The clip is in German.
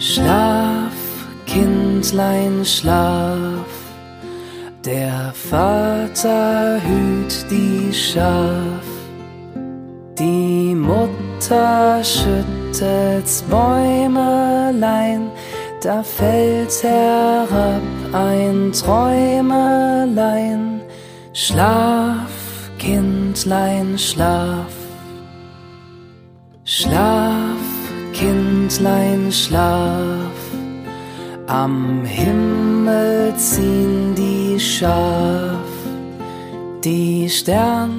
Schlaf, Kindlein, schlaf, der Vater hüt die Schaf. Die Mutter schüttet's Bäumelein, da fällt herab ein Träumelein. Schlaf, Kindlein, schlaf. Schlaf, Kindlein, schlaf. Am Himmel ziehen die scharf, die Stern